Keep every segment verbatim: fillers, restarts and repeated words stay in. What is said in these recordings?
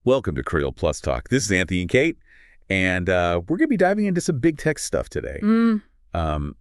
Welcome to Creole Plus Talk. This is Anthony and Kate, and uh, we're going to be diving into some big tech stuff today. Mm, Um,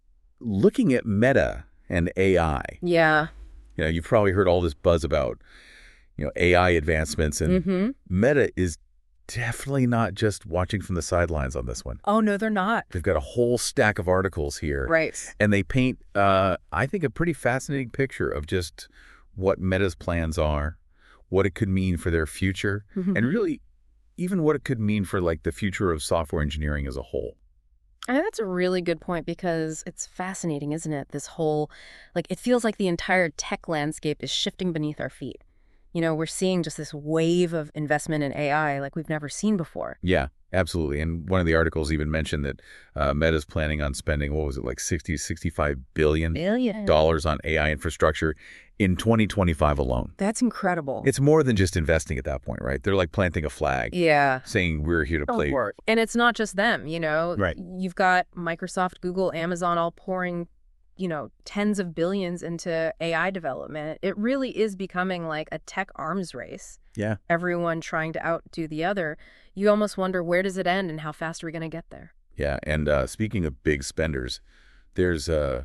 looking at Meta and A I. yeah. You know, you've probably heard all this buzz about, you know, A I advancements, and Mm-hmm. Meta is definitely not just watching from the sidelines on this one. Oh, no, they're not. They've got a whole stack of articles here, Right. and they paint, uh, I think, a pretty fascinating picture of just what Meta's plans are, what it could mean for their future, Mhm. and really even what it could mean for like the future of software engineering as a whole. I think that's a really good point because it's fascinating, isn't it? This whole, like, it feels like the entire tech landscape is shifting beneath our feet. You know, we're seeing just this wave of investment in A I like we've never seen before. Yeah, absolutely. And one of the articles even mentioned that uh, Meta's planning on spending, what was it, like sixty, sixty-five billion Billion. dollars on A I infrastructure in twenty twenty-five alone. That's incredible. It's more than just investing at that point, right? They're like planting a flag, yeah. saying we're here to play. And it's not just them, you know. Right. You've got Microsoft, Google, Amazon all pouring, you know, tens of billions into A I development. It really is becoming like a tech arms race. Yeah. Everyone trying to outdo the other. You almost wonder, where does it end and how fast are we going to get there? Yeah, and uh, speaking of big spenders, there's uh,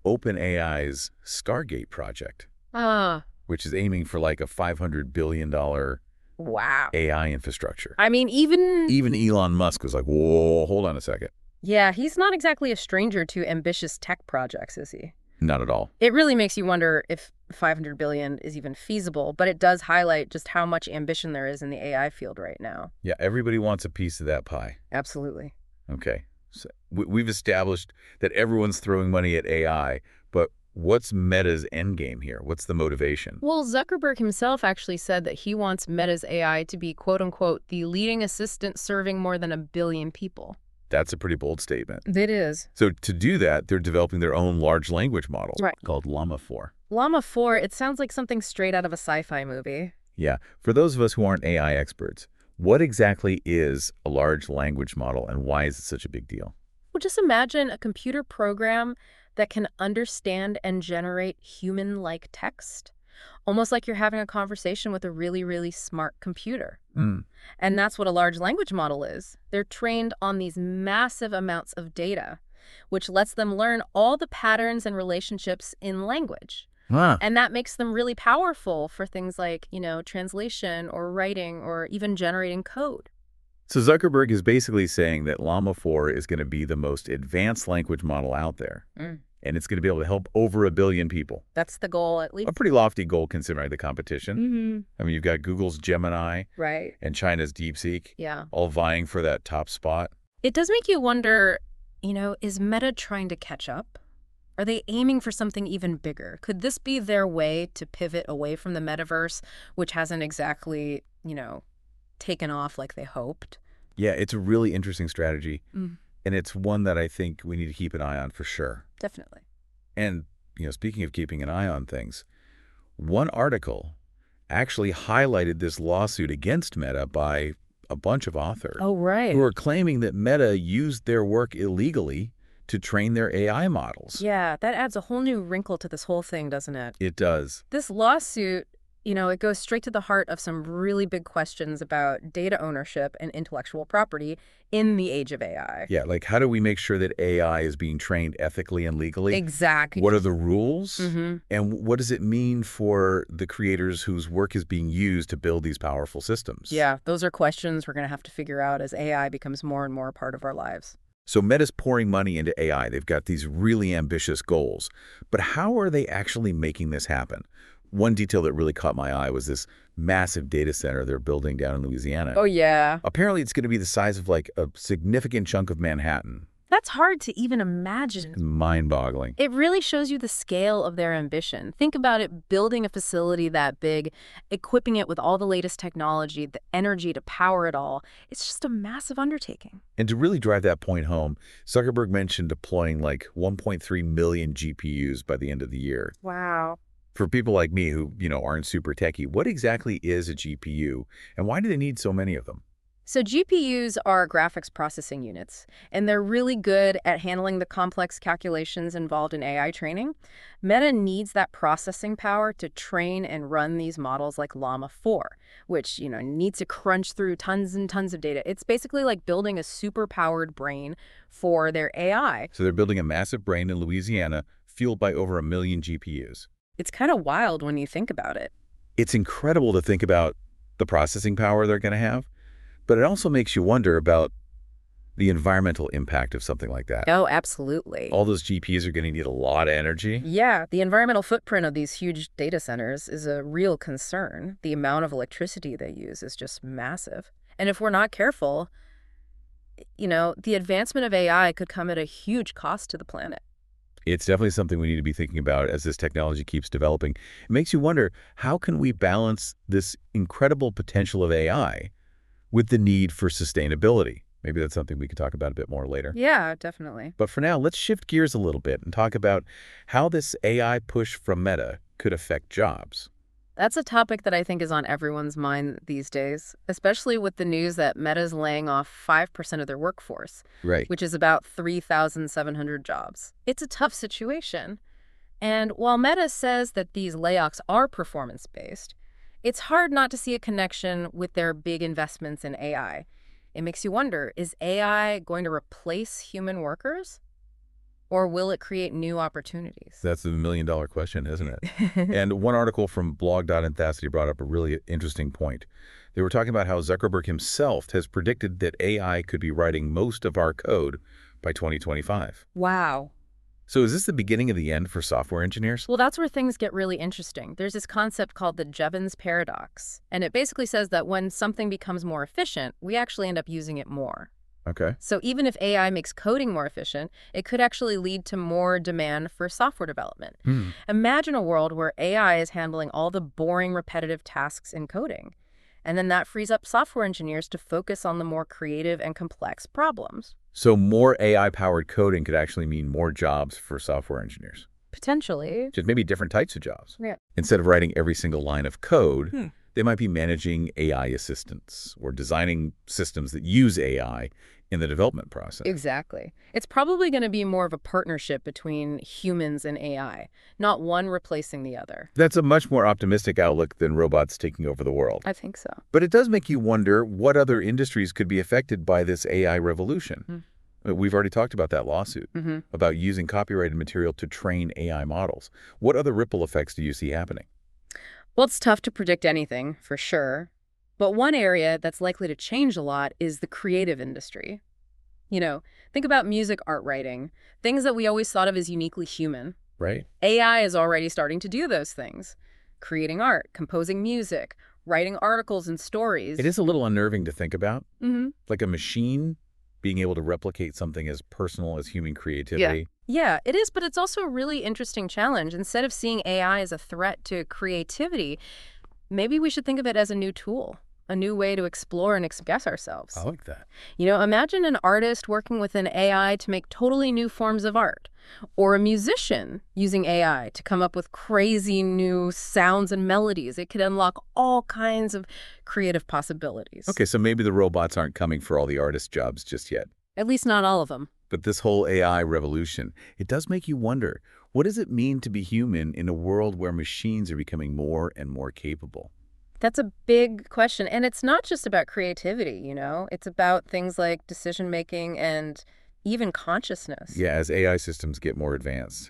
OpenAI's Stargate project, Ah, which is aiming for like a five hundred billion dollars wow. A I infrastructure. I mean, even, Even Elon Musk was like, whoa, hold on a second. yeah, he's not exactly a stranger to ambitious tech projects, is he? Not at all. It really makes you wonder if five hundred billion dollars is even feasible, but it does highlight just how much ambition there is in the A I field right now. Yeah, everybody wants a piece of that pie. Absolutely. Okay. So we- we've established that everyone's throwing money at A I, but what's Meta's end game here? What's the motivation? Well, Zuckerberg himself actually said that he wants Meta's A I to be, quote unquote, the leading assistant serving more than a billion people. That's a pretty bold statement. It is. So to do that, they're developing their own large language model Right. called Llama four. Llama four, it sounds like something straight out of a sci-fi movie. Yeah. For those of us who aren't A I experts, what exactly is a large language model and why is it such a big deal? Well, just imagine a computer program that can understand and generate human-like text, almost like you're having a conversation with a really, really smart computer. Mm. And that's what a large language model is. They're trained on these massive amounts of data, which lets them learn all the patterns and relationships in language. Huh. And that makes them really powerful for things like, you know, translation or writing or even generating code. So Zuckerberg is basically saying that Llama four is going to be the most advanced language model out there. Mm. And it's going to be able to help over a billion people. That's the goal, at least. A pretty lofty goal considering the competition. Mm-hmm. I mean, you've got Google's Gemini Right. and China's DeepSeek Yeah. all vying for that top spot. It does make you wonder, you know, is Meta trying to catch up? Are they aiming for something even bigger? Could this be their way to pivot away from the metaverse, which hasn't exactly, you know, taken off like they hoped? Yeah, it's a really interesting strategy. Mm. And it's one that I think we need to keep an eye on for sure. Definitely. And, you know, speaking of keeping an eye on things, one article actually highlighted this lawsuit against Meta by a bunch of authors Oh, right. who are claiming that Meta used their work illegally to train their A I models. Yeah, that adds a whole new wrinkle to this whole thing, doesn't it? It does. This lawsuit, you know, it goes straight to the heart of some really big questions about data ownership and intellectual property in the age of A I. Yeah, like how do we make sure that A I is being trained ethically and legally? Exactly. What are the rules? Mm-hmm. And what does it mean for the creators whose work is being used to build these powerful systems? Yeah, those are questions we're going to have to figure out as A I becomes more and more a part of our lives. So Meta's pouring money into A I. They've got these really ambitious goals. But how are they actually making this happen? One detail that really caught my eye was this massive data center they're building down in Louisiana. Oh, yeah. Apparently, it's going to be the size of like a significant chunk of Manhattan. That's hard to even imagine. It's mind-boggling. It really shows you the scale of their ambition. Think about it, building a facility that big, equipping it with all the latest technology, the energy to power it all. It's just a massive undertaking. And to really drive that point home, Zuckerberg mentioned deploying like one point three million G P Us by the end of the year. Wow. For people like me who, you know, aren't super techie, what exactly is a G P U and why do they need so many of them? So G P Us are graphics processing units, and they're really good at handling the complex calculations involved in A I training. Meta needs that processing power to train and run these models like Llama four, which, you know, needs to crunch through tons and tons of data. It's basically like building a super-powered brain for their A I. So they're building a massive brain in Louisiana fueled by over a million G P Us. It's kind of wild when you think about it. It's incredible to think about the processing power they're going to have, but it also makes you wonder about the environmental impact of something like that. Oh, absolutely. All those G P Us are going to need a lot of energy. Yeah, the environmental footprint of these huge data centers is a real concern. The amount of electricity they use is just massive. And if we're not careful, you know, the advancement of A I could come at a huge cost to the planet. It's definitely something we need to be thinking about as this technology keeps developing. It makes you wonder, how can we balance this incredible potential of A I with the need for sustainability? Maybe that's something we could talk about a bit more later. Yeah, definitely. But for now, let's shift gears a little bit and talk about how this A I push from Meta could affect jobs. That's a topic that I think is on everyone's mind these days, especially with the news that Meta's laying off five percent of their workforce, Right. which is about three thousand seven hundred jobs. It's a tough situation. And while Meta says that these layoffs are performance-based, it's hard not to see a connection with their big investments in A I. It makes you wonder, is A I going to replace human workers? Or will it create new opportunities? That's the million dollar question, isn't it? And one article from blog dot anthacity brought up a really interesting point. They were talking about how Zuckerberg himself has predicted that A I could be writing most of our code by twenty twenty-five. Wow. So is this the beginning of the end for software engineers? Well, that's where things get really interesting. There's this concept called the Jevons paradox, and it basically says that when something becomes more efficient, we actually end up using it more. Okay. So even if A I makes coding more efficient, it could actually lead to more demand for software development. Hmm. Imagine a world where A I is handling all the boring, repetitive tasks in coding, and then that frees up software engineers to focus on the more creative and complex problems. So more A I-powered coding could actually mean more jobs for software engineers. Potentially. Just maybe different types of jobs. Yeah. Instead of writing every single line of code, Hmm. they might be managing A I assistants or designing systems that use A I in the development process. Exactly. It's probably going to be more of a partnership between humans and A I, not one replacing the other. That's a much more optimistic outlook than robots taking over the world. I think so. But it does make you wonder what other industries could be affected by this A I revolution. Uh, We've already talked about that lawsuit, Mm-hmm. about using copyrighted material to train A I models. What other ripple effects do you see happening? Well, it's tough to predict anything, for sure. But one area that's likely to change a lot is the creative industry. You know, think about music art writing, things that we always thought of as uniquely human. Right? A I is already starting to do those things. Creating art, composing music, writing articles and stories. It is a little unnerving to think about, Mm-hmm. like a machine being able to replicate something as personal as human creativity. Yeah, it is, but it's also a really interesting challenge. Instead of seeing A I as a threat to creativity, maybe we should think of it as a new tool, a new way to explore and express ourselves. I like that. You know, imagine an artist working with an A I to make totally new forms of art, or a musician using A I to come up with crazy new sounds and melodies. It could unlock all kinds of creative possibilities. Okay, so maybe the robots aren't coming for all the artist jobs just yet. At least not all of them. But this whole A I revolution, it does make you wonder, what does it mean to be human in a world where machines are becoming more and more capable? That's a big question. And it's not just about creativity, you know? It's about things like decision-making and even consciousness. Yeah, as A I systems get more advanced,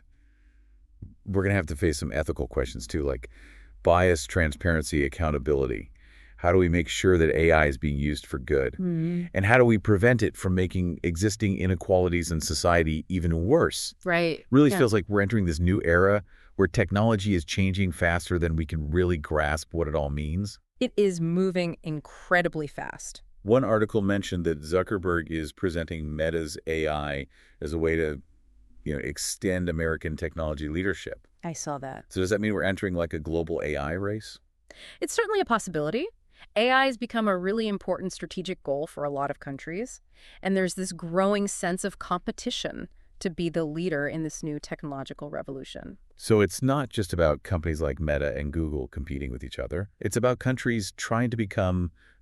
we're going to have to face some ethical questions too, like bias, transparency, accountability. How do we make sure that A I is being used for good? Mhm. And how do we prevent it from making existing inequalities in society even worse? Right. Really Yeah. feels like we're entering this new era where technology is changing faster than we can really grasp what it all means. It is moving incredibly fast. One article mentioned that Zuckerberg is presenting Meta's A I as a way to, you know, extend American technology leadership. I saw that. So does that mean we're entering like a global A I race? It's certainly a possibility. A I has become a really important strategic goal for a lot of countries, and there's this growing sense of competition to be the leader in this new technological revolution. So it's not just about companies like Meta and Google competing with each other. It's about countries trying to become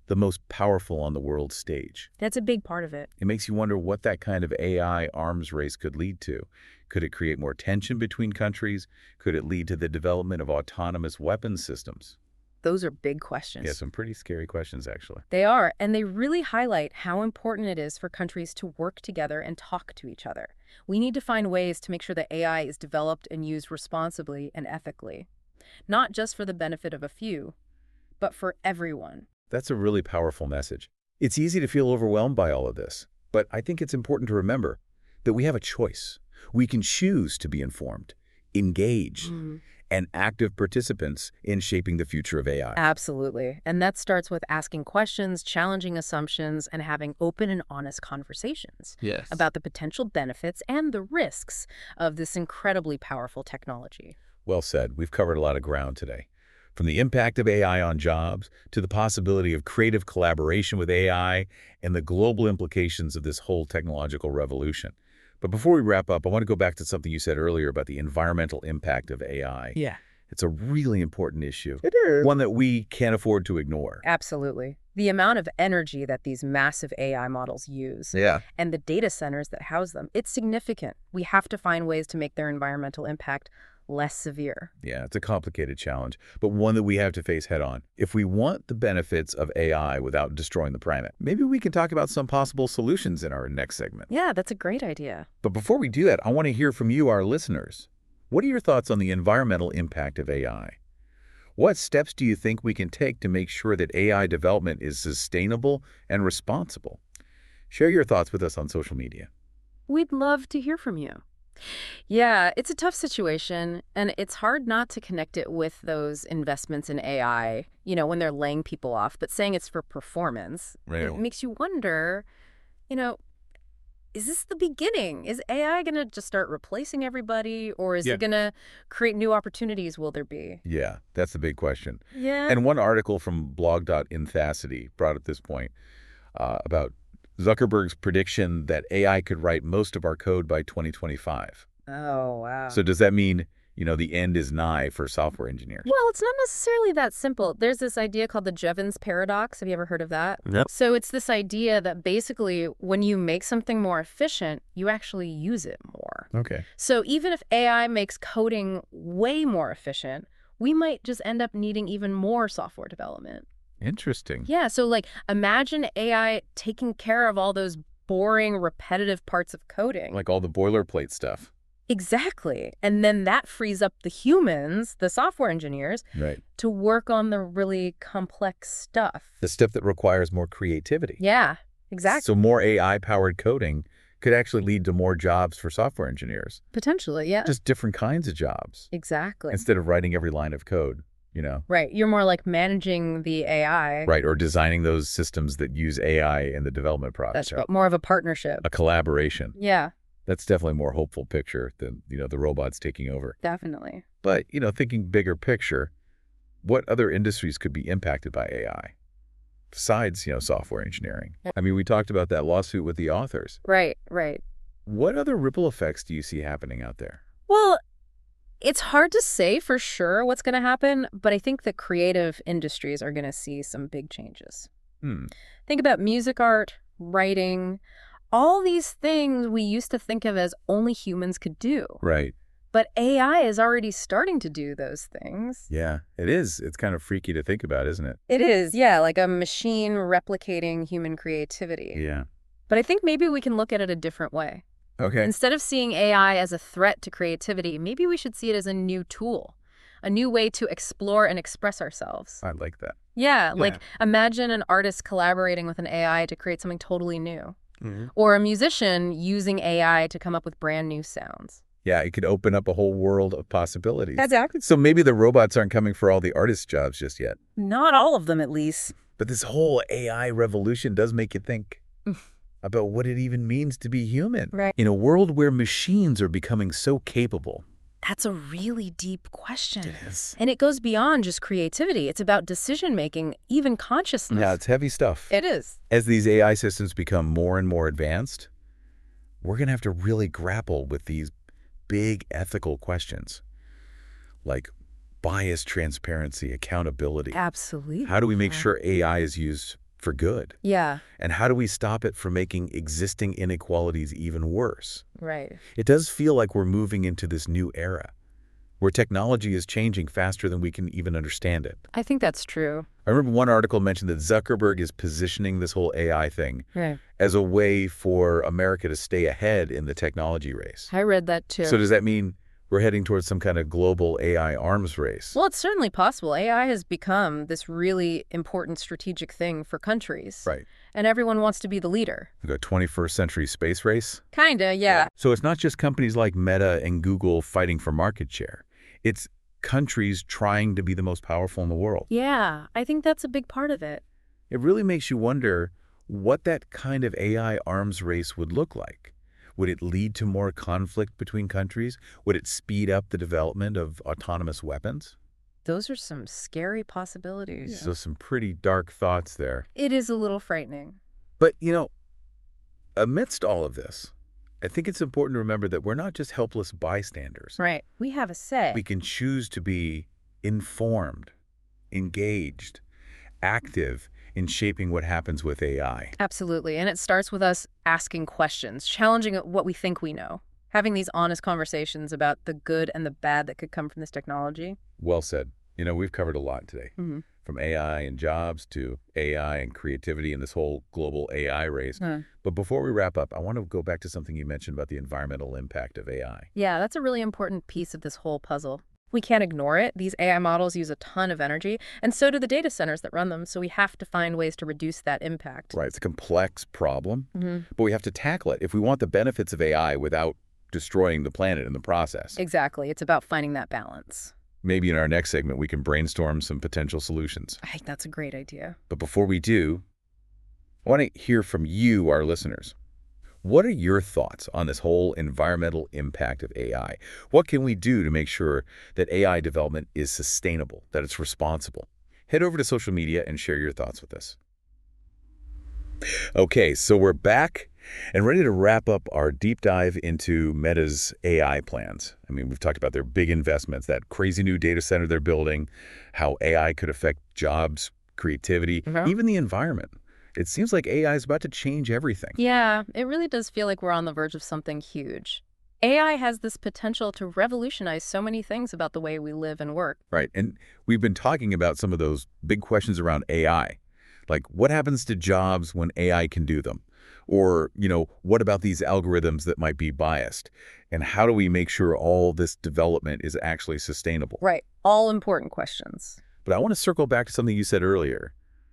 the most powerful on the world stage. That's a big part of it. It makes you wonder what that kind of A I arms race could lead to. Could it create more tension between countries? Could it lead to the development of autonomous weapons systems? Those are big questions. Yeah, some pretty scary questions, actually. They are, and they really highlight how important it is for countries to work together and talk to each other. We need to find ways to make sure that A I is developed and used responsibly and ethically, not just for the benefit of a few, but for everyone. That's a really powerful message. It's easy to feel overwhelmed by all of this, but I think it's important to remember that we have a choice. We can choose to be informed, engaged, Mm. and active participants in shaping the future of A I. Absolutely. And that starts with asking questions, challenging assumptions, and having open and honest conversations Yes. about the potential benefits and the risks of this incredibly powerful technology. Well said. We've covered a lot of ground today. From the impact of A I on jobs to the possibility of creative collaboration with A I and the global implications of this whole technological revolution. But before we wrap up, I want to go back to something you said earlier about the environmental impact of A I. Yeah. It's a really important issue, It is. one that we can't afford to ignore. Absolutely. The amount of energy that these massive A I models use Yeah. and the data centers that house them, it's significant. We have to find ways to make their environmental impact less severe. Yeah, it's a complicated challenge, but one that we have to face head on. If we want the benefits of A I without destroying the planet, maybe we can talk about some possible solutions in our next segment. Yeah, that's a great idea. But before we do that, I want to hear from you, our listeners. What are your thoughts on the environmental impact of A I? What steps do you think we can take to make sure that A I development is sustainable and responsible? Share your thoughts with us on social media. We'd love to hear from you. Yeah, it's a tough situation, and it's hard not to connect it with those investments in A I, you know, when they're laying people off, but saying it's for performance. Right. It makes you wonder, you know, is this the beginning? Is A I going to just start replacing everybody, or is Yeah. it going to create new opportunities? Will there be? Yeah, that's the big question. Yeah. And one article from blog.inthacity brought up this point uh, about Zuckerberg's prediction that A I could write most of our code by twenty twenty-five. Oh, wow. So does that mean, you know, the end is nigh for software engineers? Well, it's not necessarily that simple. There's this idea called the Jevons paradox. Have you ever heard of that? Yep. So it's this idea that basically when you make something more efficient, you actually use it more. Okay. So even if A I makes coding way more efficient, we might just end up needing even more software development. Interesting. Yeah, so like imagine A I taking care of all those boring, repetitive parts of coding. Like all the boilerplate stuff. Exactly. And then that frees up the humans, the software engineers, Right. to work on the really complex stuff. The stuff that requires more creativity. Yeah, exactly. So more A I-powered coding could actually lead to more jobs for software engineers. Potentially, yeah. Just different kinds of jobs. Exactly. Instead of writing every line of code, you know. Right. You're more like managing the A I. Right, or designing those systems that use A I in the development process. That's right. More of a partnership. A collaboration. Yeah, That's definitely a more hopeful picture than, you know, the robots taking over. definitely. But, you know, thinking bigger picture, what other industries could be impacted by A I? Besides, you know, software engineering. I mean, we talked about that lawsuit with the authors. Right, right. What other ripple effects do you see happening out there? Well, it's hard to say for sure what's going to happen, but I think the creative industries are going to see some big changes. Hmm. Think about music art, writing, all these things we used to think of as only humans could do. Right. But A I is already starting to do those things. Yeah, it is. It's kind of freaky to think about, isn't it? It is, yeah, like a machine replicating human creativity. Yeah. But I think maybe we can look at it a different way. Okay. Instead of seeing A I as a threat to creativity, maybe we should see it as a new tool, a new way to explore and express ourselves. I like that. Yeah, like Yeah. imagine an artist collaborating with an A I to create something totally new, Mhm. or a musician using A I to come up with brand new sounds. Yeah, it could open up a whole world of possibilities. Exactly. So maybe the robots aren't coming for all the artist jobs just yet. Not all of them, at least. But this whole A I revolution does make you think about what it even means to be human. Right. In a world where machines are becoming so capable. That's a really deep question. It is. And it goes beyond just creativity. It's about decision-making, even consciousness. Yeah, it's heavy stuff. It is. As these A I systems become more and more advanced, we're going to have to really grapple with these big ethical questions like bias, transparency, accountability. Absolutely. How do we make sure A I is used for good? Yeah, And how do we stop it from making existing inequalities even worse? right. It does feel like we're moving into this new era, where technology is changing faster than we can even understand it. I think that's true. I remember one article mentioned that Zuckerberg is positioning this whole A I thing Right. as a way for America to stay ahead in the technology race. I read that too. So does that mean we're heading towards some kind of global A I arms race? Well, it's certainly possible. A I has become this really important strategic thing for countries. Right. And everyone wants to be the leader. Like a twenty-first century space race? Kinda, yeah. So it's not just companies like Meta and Google fighting for market share. It's countries trying to be the most powerful in the world. Yeah, I think that's a big part of it. It really makes you wonder what that kind of A I arms race would look like. Would it lead to more conflict between countries? Would it speed up the development of autonomous weapons? Those are some scary possibilities. So some pretty dark thoughts there. It is a little frightening. But, you know, amidst all of this, I think it's important to remember that we're not just helpless bystanders. Right. We have a say. We can choose to be informed, engaged, active in shaping what happens with A I. Absolutely. And it starts with us asking questions, challenging what we think we know, having these honest conversations about the good and the bad that could come from this technology. Well said. You know, we've covered a lot today, Mm-hmm. from A I and jobs to A I and creativity and this whole global A I race. Huh. But before we wrap up, I want to go back to something you mentioned about the environmental impact of A I. Yeah, that's a really important piece of this whole puzzle. We can't ignore it. These A I models use a ton of energy, and so do the data centers that run them, so we have to find ways to reduce that impact. Right. It's a complex problem, Mm-hmm. but we have to tackle it if we want the benefits of A I without destroying the planet in the process. Exactly. It's about finding that balance. Maybe in our next segment, we can brainstorm some potential solutions. I think that's a great idea. But before we do, I want to hear from you, our listeners. What are your thoughts on this whole environmental impact of A I? What can we do to make sure that A I development is sustainable, that it's responsible? Head over to social media and share your thoughts with us. Okay, so we're back and ready to wrap up our deep dive into Meta's A I plans. I mean, we've talked about their big investments, that crazy new data center they're building, how A I could affect jobs, creativity, Mhm. even the environment. It seems like A I is about to change everything. Yeah, it really does feel like we're on the verge of something huge. A I has this potential to revolutionize so many things about the way we live and work. Right. And we've been talking about some of those big questions around A I. Like, what happens to jobs when A I can do them? Or, you know, what about these algorithms that might be biased? And how do we make sure all this development is actually sustainable? Right. All important questions. But I want to circle back to something you said earlier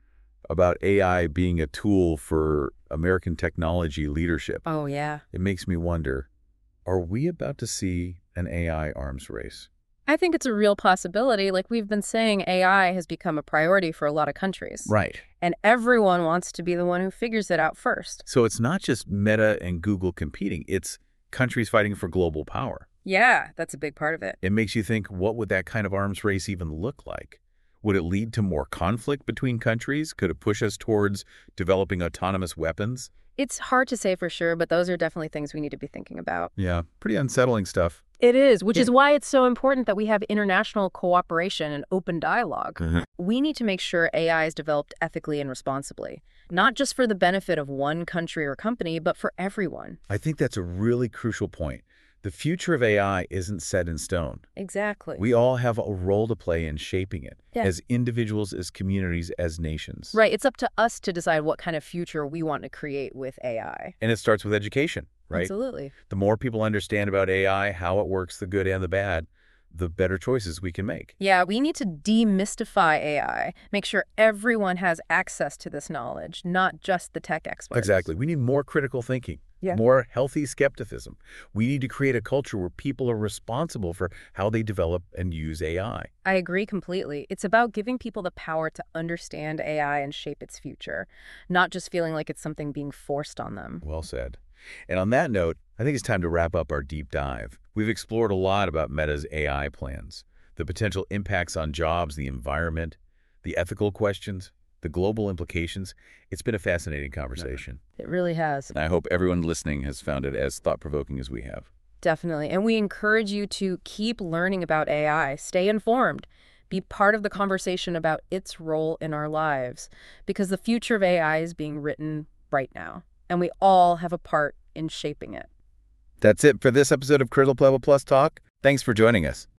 about A I being a tool for American technology leadership. Oh, yeah. It makes me wonder, are we about to see an A I arms race? I think it's a real possibility. Like we've been saying, A I has become a priority for a lot of countries. Right. And everyone wants to be the one who figures it out first. So it's not just Meta and Google competing, it's countries fighting for global power. Yeah, that's a big part of it. It makes you think, what would that kind of arms race even look like? Would it lead to more conflict between countries? Could it push us towards developing autonomous weapons? It's hard to say for sure, but those are definitely things we need to be thinking about. Yeah, pretty unsettling stuff. It is, which Yeah. is why it's so important that we have international cooperation and open dialogue. Mhm. We need to make sure A I is developed ethically and responsibly, not just for the benefit of one country or company, but for everyone. I think that's a really crucial point. The future of A I isn't set in stone. Exactly. We all have a role to play in shaping it, Yeah. as individuals, as communities, as nations. Right. It's up to us to decide what kind of future we want to create with A I. And it starts with education, right? Absolutely. The more people understand about A I, how it works, the good and the bad, the better choices we can make. Yeah, we need to demystify A I, make sure everyone has access to this knowledge, not just the tech experts. Exactly. We need more critical thinking, Yeah. more healthy skepticism. We need to create a culture where people are responsible for how they develop and use A I. I agree completely. It's about giving people the power to understand A I and shape its future, not just feeling like it's something being forced on them. Well said. And on that note, I think it's time to wrap up our deep dive. We've explored a lot about Meta's A I plans, the potential impacts on jobs, the environment, the ethical questions, the global implications. It's been a fascinating conversation. It really has. And I hope everyone listening has found it as thought-provoking as we have. Definitely. And we encourage you to keep learning about A I, stay informed, be part of the conversation about its role in our lives, because the future of A I is being written right now, and we all have a part in shaping it. That's it for this episode of Critical Level Plus Talk. Thanks for joining us.